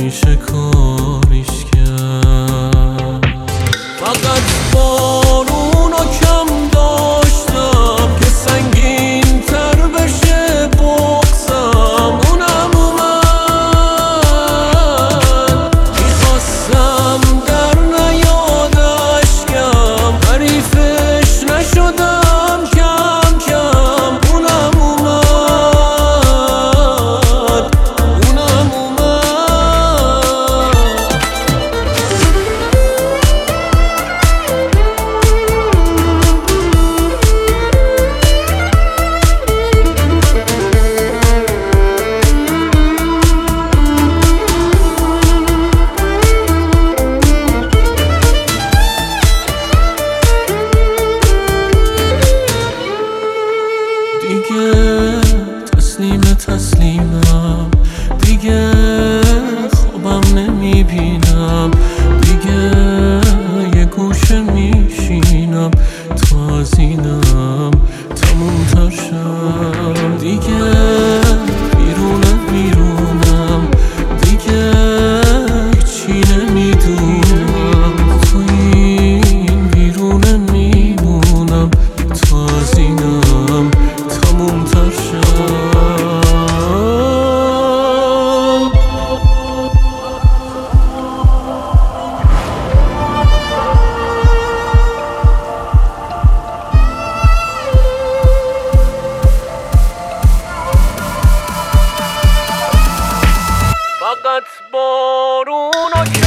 نمیشه کاریش کرد. فقط بارونو کم داشتم که سنگین تر بشه بغضم. اونم اومد میخواستم در نیاد اشکم، حریفش نشدم کم کم. اونم اومد دیگه تسلیمم، دیگه خوابم نمیبینم، دیگه یه گوشه میشینم تا از اینم تموم تر شم. دیگه بیرونم، دیگه هیچی نمیدونم، تو این بیرونه میمونم تا از اینم تموم تر شم. فقط بارونو